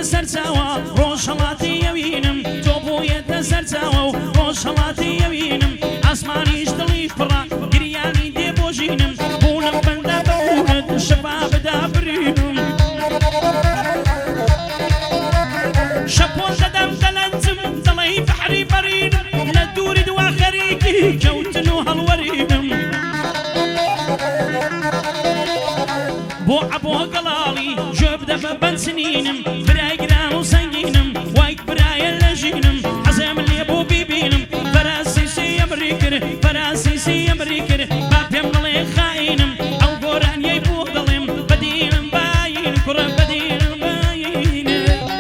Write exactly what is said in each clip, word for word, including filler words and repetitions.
سەرچاوە ڕۆژهەڵاتی ئەوینم تۆ بۆیەتە سەرچاوە و ڕۆژهەڵاتی ئەوینم ئاسمانیش دڵی پڕە گریانی دێ بۆ ژینم بوونم بەندە بەبوونت شەفا بدا برینم شەپۆ دەدەم دەلەنجم دڵی بەحری بەرینم لە دووری دوا خەریکی کەوتن و هەڵوەرینم بۆ عەبۆ گەڵاڵی گوێ بدە بە بەنسنینم برای گران و سەنگینم وایک برایە لە ژینم حەزێم لێ بۆ بیبینم فەراسیسی ئەمری کرد فەراسیسی ئەمری کرد با پێم بڵێ خائینم ئەو گۆرانیەی بۆ دڵێم بەدینم باین کوڕە بەدینم باین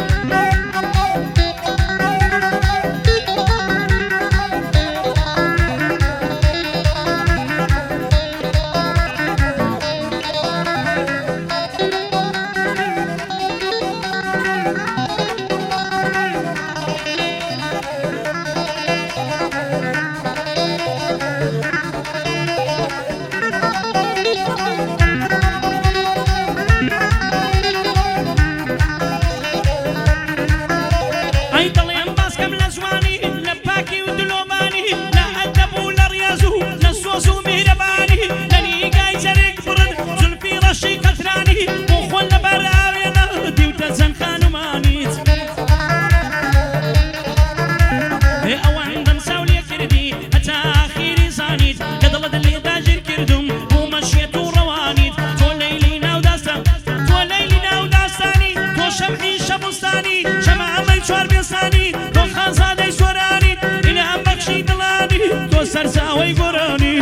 سەرچاوەی گۆرانیت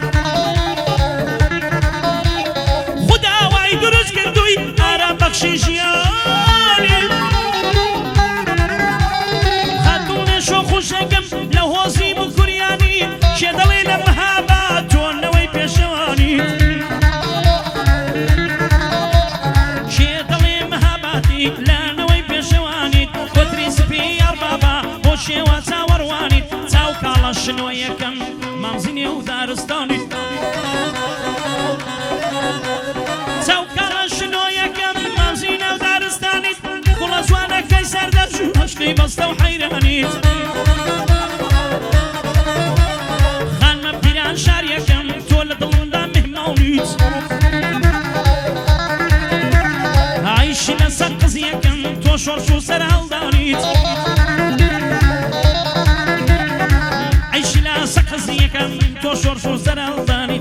خودا وای دروست کردووی ئارام بەخشی ژیانیت خاتوونە شۆخ و شەنگم لە هۆزی بکوریانی شێ دەڵێ لە مەهابات تۆنەوەی پێشەوانیت شێ دەڵێ مەهاباتی لانەوەی پێشەوانیت کۆتری سپی ئەڕبابا بۆ شێوە چاوەڕوانیت چاو کاڵە شنۆیەکەم مامزینێ و دارستانیت چاو کاڵە شنۆیەکەم مامزینە و دارستانیت کوڵە جوانەکەی سەردەرژوو هەشتەی بەستە و حەیرانیت خانمە پیران شاریەکەم تۆ لە دڵمدا مهماونیت عیشی لەسەر قزیەکەم تۆ شۆرش و سەر هەڵدانیت عیشی لەسەر قزیەکەم تۆ شۆرش و سەر هەڵدانیت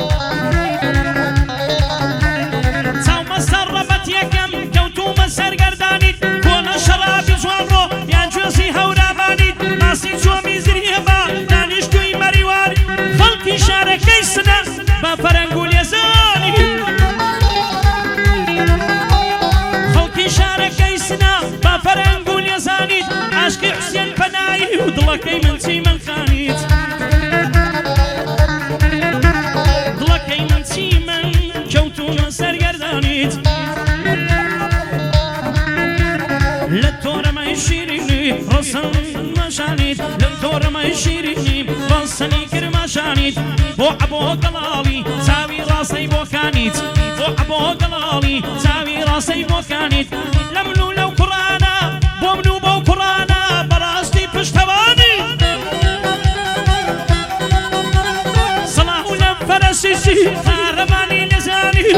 چاومەستە ڕەبەتیەکەم کەوتومە سەرگەردانیت کۆنە شەرابی جوانڕۆ یان گوێزی هەورابانیت ماسی چۆمی زریێبا دانیشتووی مەریوانی خەڵکی شارەکەی سنە بە فەرەنگ و لێزانیت خەڵکی شارەکەی سنە بە فەرەنگ و لێزانیت عاشقی حوسێن پەنایی و دڵەکەی من چی من خانیت دڵەکەی من چی من کەوتومە سەرگەردانیت لە تۆرەمەی شیرینی ڕسم مەشانیت لە تۆرەمەی شیرینی ڕەسەنی کرمەشانیت بۆ عەبۆ گەڵاڵی چاوی ڕاستەی بۆکانیت بۆ عەبۆ گەڵاڵی چاوی ڕاستەی بۆکانیت لە من و لەو کوڕانە بۆ من و بەو کوڕانە بەڕاستی پشتەوانیت سەڵاح و لەم فەرەسیسی قارەمانی نەزانیت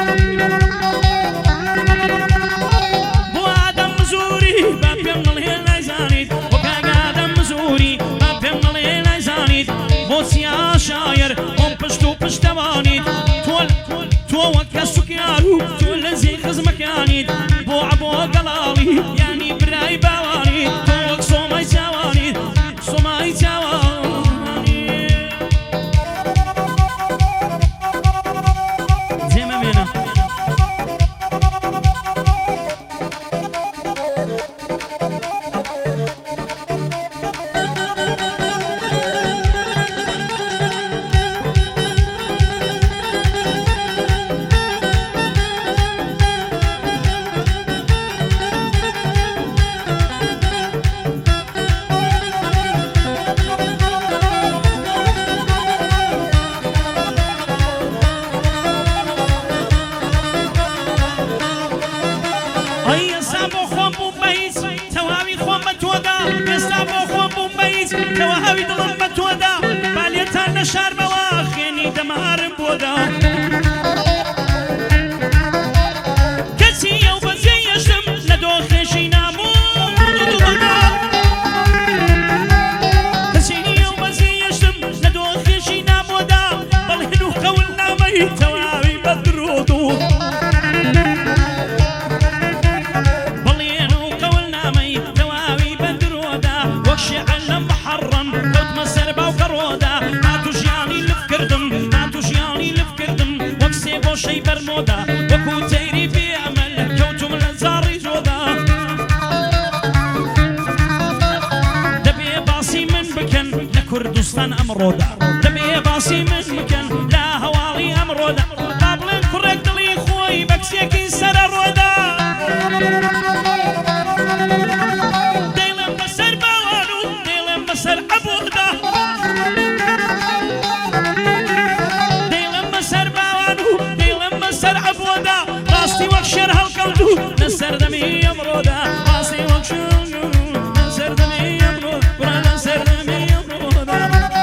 بۆ ئادەم مزوری با پێم دڵێ نەیزانیت بۆ کاک ئادەم مزوری با پێم دڵێ نەیزانیت بۆ چیا شایر ئەم پشت و پشتەوانیت تۆ وەک کە سوکیار و تۆ لەنزی خزمەکانیت بۆ عەبۆ گەڵاڵی یانی برای باوانیت تۆ وەک سۆمای چاوانیت سۆمای چاوانیت جێمە مێنە ئێستا بۆ خۆم بووم بە هیچ تەواوی خۆم بە تۆدا ئێستا بۆ خۆم بووم بە هیچ تەواوی دڵم بە تۆدا بالێتان لە شارمەوە خێنی دەمارم بۆدا کەچی ئەو بەجێ یەشتم لە دۆخێشی نامۆدا کەچی ئەو بەجێ یەشتم لە دۆخێشی نامۆدا بەڵێن و قەول نامەی تەواوی بە درۆدۆ شي برمودا وكو تيري في امل كوتم لزاري جودا دبي باصي من بكن لكردستان امرودا دبي باصي من بكن لا هوالي امرودا قابل كرك دلي خوي بكسيكي سر رودا ديلم بسر باوانو ديلم بسر ابودا راستي وكشر هالقلدو نسر دمي يمرودا راستي وكشر نسر دمي يمرودا برا نسر دمي يمرودا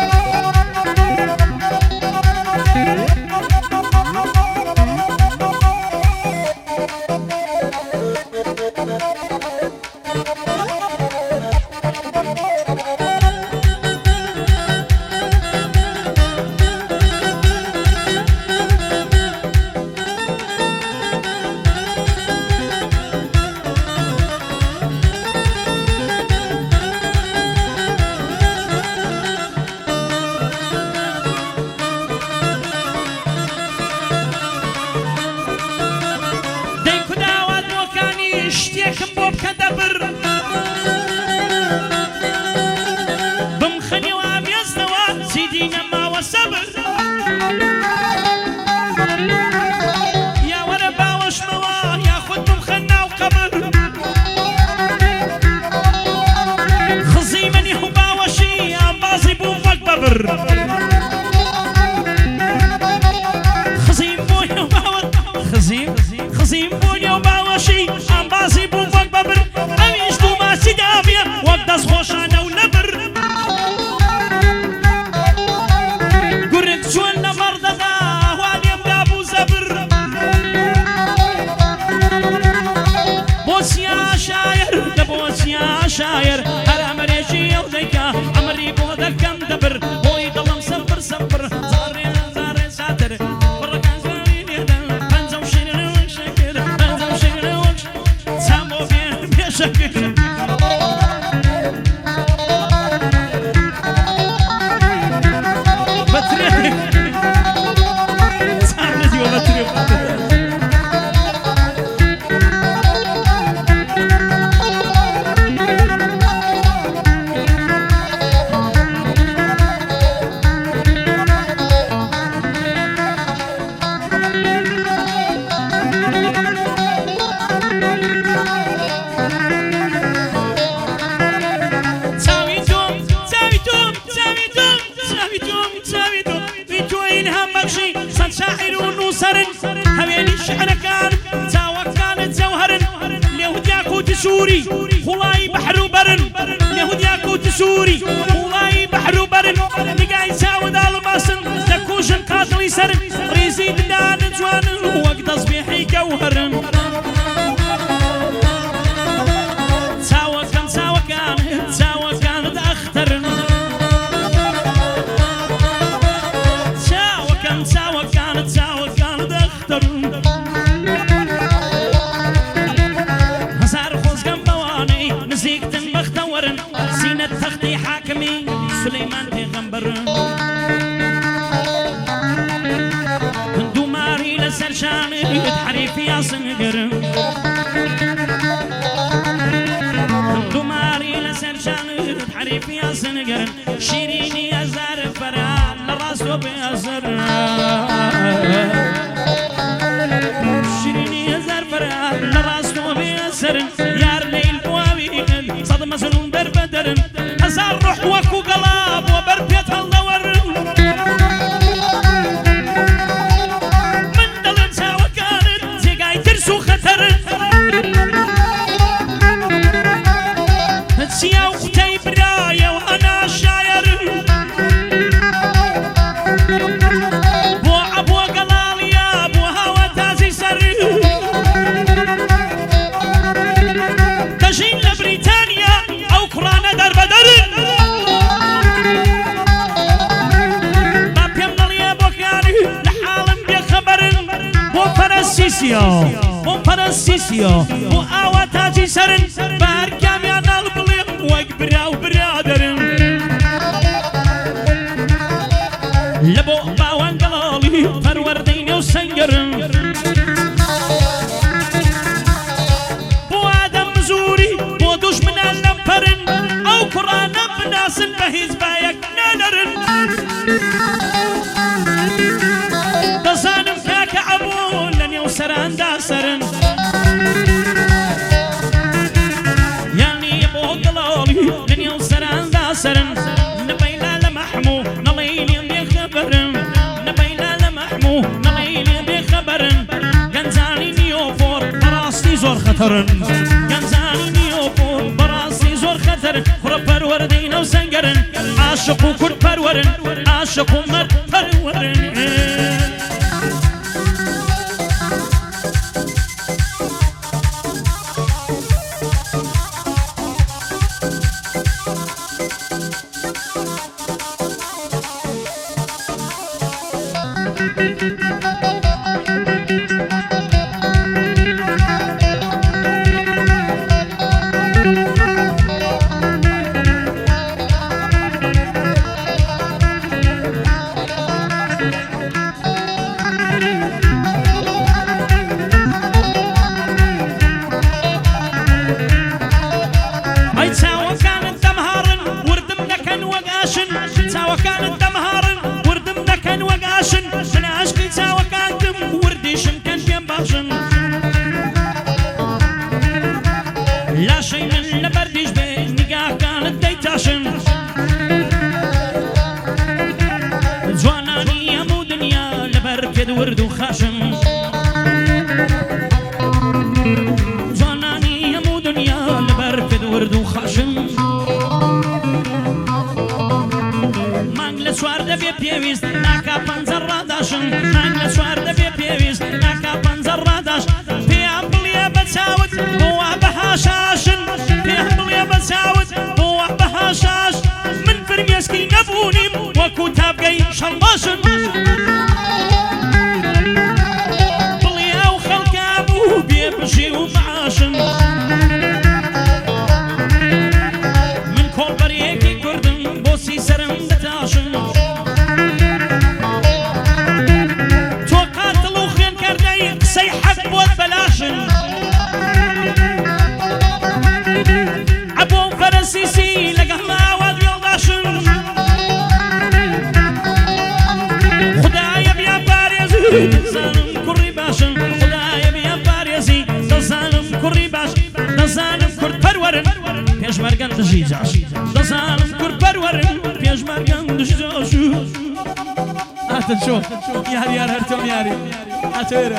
خزيم بوني وباور خزيم خزيم بوني وباوشي ام بازي بو فوق ببر اميش تو ما سيدافيا وقدس خوشانه ولبر قرق شوالنا مرضى واليم دابو زبر بوس يا شاير دبوس يا شاير هلا مريشي يوديكا عمري بودك كم دبر بوي ضلم صبر صبر زاري زاري ساتر بركان زاري يدن بنزو شيرين وشكر بنزو شيرين وشكر سامو بين بيشكر بطريق سامو ديو بطريق سوري خلاي بحر وبرن اليهود ياكو تسوري خلاي بحر وبرن نقاي ساود الماسن زكوشن قاتلي سرن ريزيد دان جوان وقت تصبيحي كوهرن ساوى كان ساوى كان ساوى كانت اخترن ساوى كان ساوى كانت ساوى كانت اخترن سينة تختي حاكمي سليمان پیغمبر هندو ماري لسرشان حريف يا سنقر هندو ماري لسرشان حريف يا سنقر شيريني يا زار فرال لراسو بيزر شيريني يا زار فرال لراسو بيزر يار ليل بواوي صدمة سنون بربدر هزار روح وكو قلاب وبربيت هالدور من دلن ساوى كانت زيقاي ترسو خطر چیا و قوتەی برایەوە ئەنا شایەرم بۆ ئەبووە گەڵاڵیە بۆ هاوە تازی سەر دەژین لە بریتانیا ئەو کوڕانە دەربەدەرن با پێم دڵیە بۆکانی لە حاڵم بێخەبەرن بۆ پەرەستیسیە بۆ پەرەستیسیە بۆ ئاوا تاجی سەرن بە هەرکامیان ناڵ بڵێم وەک برا و برادەرن لە بۆ باوان گەڵاڵی پەروەردەینە و سەنگەرن بۆ ئادەم زووری بۆ دوژمنان لەمپەرن ئەو کوڕانە بناسن بە هیچ بایەک نەدەرن دەزانم کاکە ئەبوو لە نێو سەراندا سەرن یانی بۆ گەڵاڵی لە نێو سەراندا سەرن نەبەیلا لە مەحموو نەڵێی لێ بێخەبەرن نەبەیلا لە مەحموو نەڵێی لێ بێخەبەرن گەنجانی نیۆفۆر بەڕاستی زۆر خەتەرن گەنجانی نیۆفۆر بەڕاستی زۆر خەتەرن کوڕە پەروەردەینە و سەنگەرن عاشق و کورد پەروەرن عاشق و مەرد پەروەرن چاوەکانت دەمهاڕن وردم دەکەن وەگاشن من عاشقی چاوەکانتم وردیشم کەن پێم باشن لاشەی من لە بەردیش بێ نیگاکانت دەیتاشن جوانانی هەموو دنیا لەبەر پێت ورد و خاشن جوانانی هەموو دنیا لەبەر پێت ورد و خاشن چوار دەبێ پێویست ناکا پەنجەر ڕاداشن مانگ لە چوار دەبێ پێویست ناکا پەنجەر ڕاداش پێیان بڵێ بە چاوت بۆوا بەهاشاشن پێیان بڵێ بە چاوت بۆوا بەهاشاش من فرمێسکی نەبوونیم وەکو تابگەی شەڵباشن بڵێ ئەو خەڵکا بوو بێ بژێ و معاشن من کۆڵبەرێکی کوردم بۆسی سەرم دەتاشن عبۆ فەرەنسیسی لەگەڵ ماوەت وێڵداشن خودایە بیان پارێزی دەزانم کوڕی باشن خودایە بیان پارێزی دەزانم کوڕی باش دەزانم کورد پەروەرن پێشمەرگەن دژی جاش دەزانم کورد پەروەرن پێشمەرگەن دژی جاش هاتن شۆ یار یار هەرتۆم یاری هاتۆێرە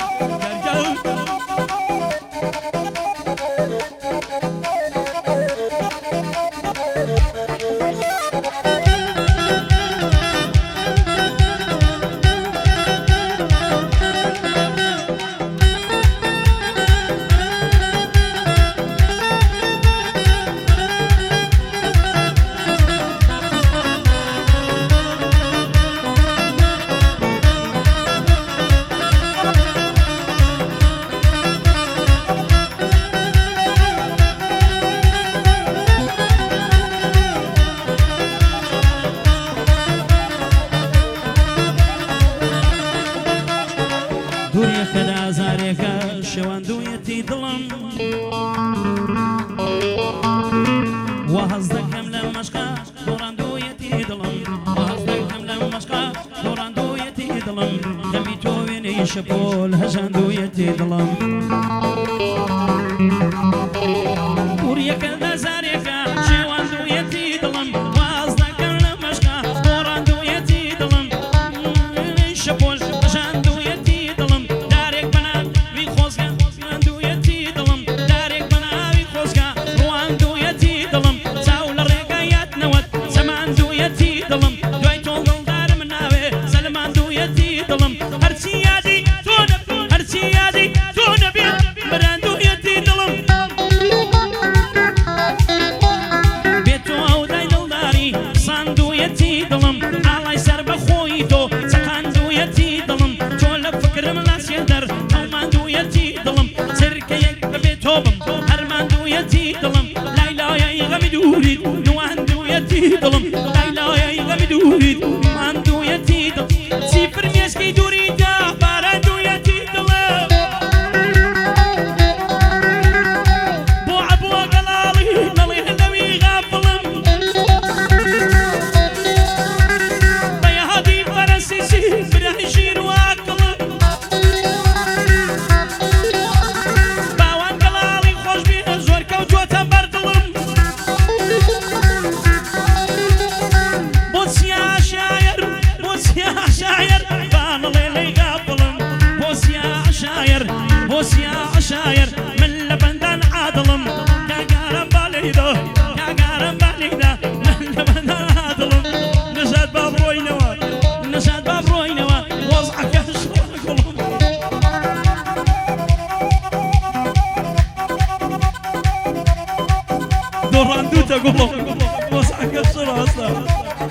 شێواندوویەتی دڵم وەهەز دەکەم لە مەشقا دۆڕاندوویەتی دڵم وەهەز دەکەم لە مەشقا دۆڕاندوویەتی دڵم دەمی تۆ وێنەی شەپۆل هەژاندوویەتی دڵم وریەکە دەزارێکە شێواندوویەتی دڵم وەهەز دەکەم لە مەشقا دۆڕاندوویەتی دڵم شەپۆل هەژاندوویەتی دڵم دارێک بەناوی خۆزگە ڕواندوویەتی دڵم دارێک بەناوی خۆزگە ڕواندوویەتی دڵم دوري نواندو يتي ظلم لا لا يا غم دوري نواندو يتي ظلم سيفر ميسكي دوري دا باراندو يتي ظلم بو عبو قلالي نلي هلوي غافلم بيهادي فرنسيسي برهشين واكلم باوان قلالي خوش بيه زور كوجوتا بردلم بوس يا شاير بوس يا شاير بان ليلي غافلم بوس يا شاير بوس يا شاير من لبندان عادلم يا قارن باليدا يا قارن باليدا من لبندان عادلم نسات باب روينوا نسات باب روينوا وضعك الشغل دوراندو تقول وضعك الشغل اصلا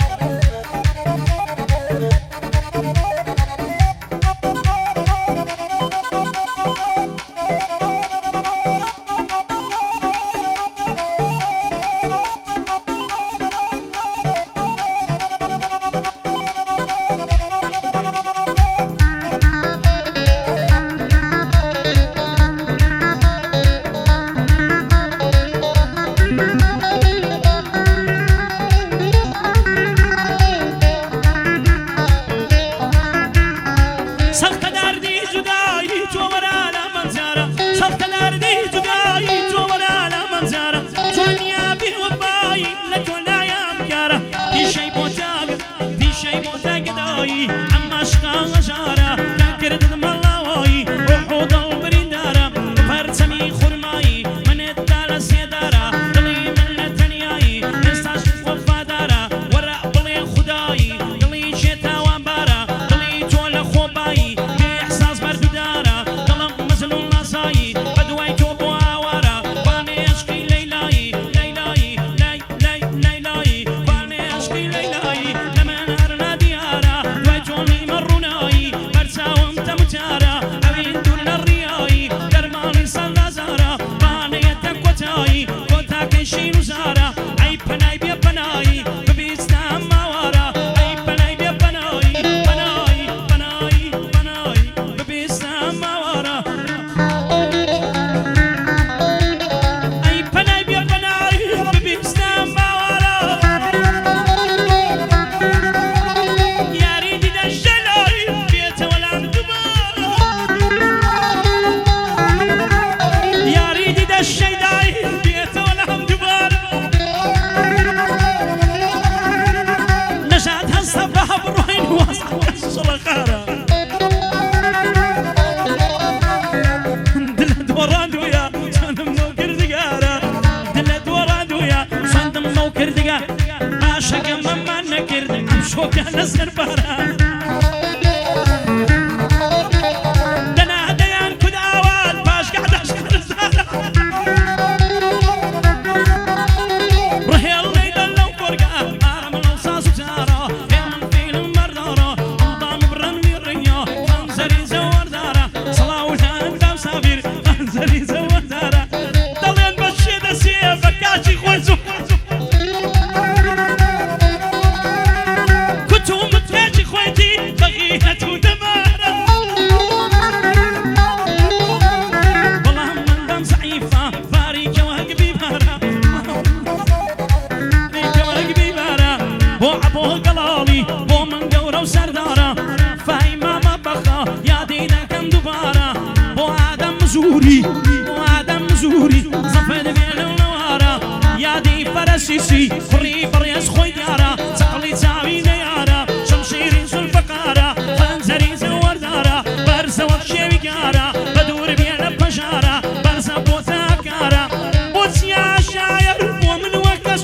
سيسي فري برياس خوي دارا تقلي تاوي ديارا شمشيري سلفقارا خنزري زور دارا برزا وخشيوي كارا بدور بيانا بشارا برزا بوتا كارا بوت يا شاير ومن وكا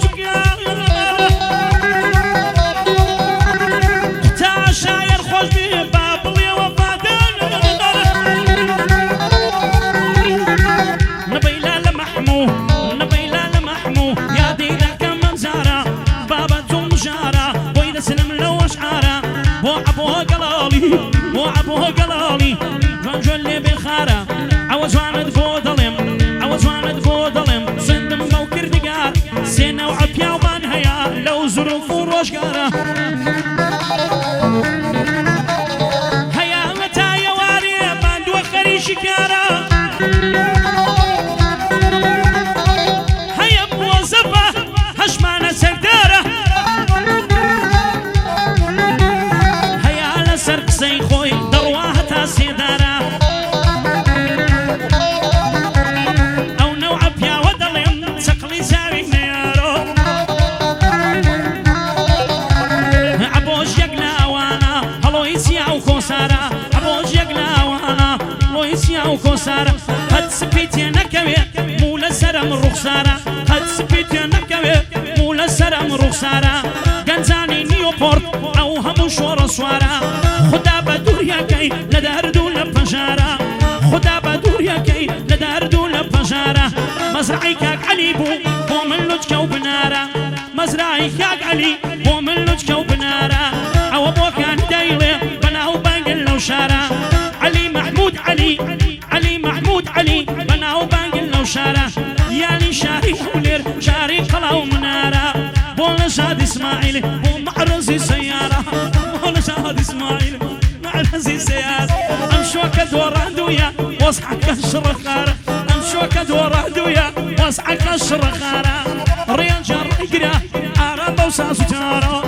سكارا تا شاير خوش بيه بابلي وفادانا نبيلا لمحمو نبيلا لمحمو يا دينا وابوه قلالي رجل بالخارة عوز وانا دفو ظلم عوز وانا دفو ظلم صندم موكر دقار سنة ڕۆژگارە هەیە مەتایە وارێ باندووە خەریشی کارە هەیە مۆزەفە هەشمانە سەردارە هەیە لەسەر قسەی خۆی دەڕوا هەتا سێدارە ئەو نەوعە پیاوە دەڵێن چەقڵی چاوی نەیارۆ ئەبۆش یەک لاوانە هەڵۆی چیا و کۆسارە ئەبۆش یەک لاوانە هەڵۆی چیا و کۆسارە قەت سپی تێ نەکەوێ موو لەسەرم ڕوخسارە قەت سپی تێ نەکەوێ موو لەسەرم ڕوخسارە گەنجانی نیۆپۆرت ئەو هەموو شۆڕە سوارە خدا بە دووریەکەی لە دەرد و لە پەژارە خدا بە دووریەکەی لە دەرد و لە پەژارە مەزرعی کاک عەلی بوو بۆ من لوچکە و بنارە مەزرعی کاک عەلی بۆ من لوچکە و بنارە ئەوە بۆکان دەیڵێ بەناو بانگن لەو شارە عەلی مەحموود عەلی عەلی مەحموود عەلی بەناو بانگن لەو شارە یانی شاری هەولێر شاری قەڵاو منارە بۆ لە شاد ئیسماعیل بۆ معرەزی سەیارە بۆ لە شاد ئیسماعیل معرەزی سەیارە ئەم شۆکە دۆڕاندوویە وەسعەکە شڕەخارە ئەم شۆکە دۆڕاندوویە وەسعەکە شڕەخارە ڕێنجە ڕێگرە ئارە بەو ساز و جارە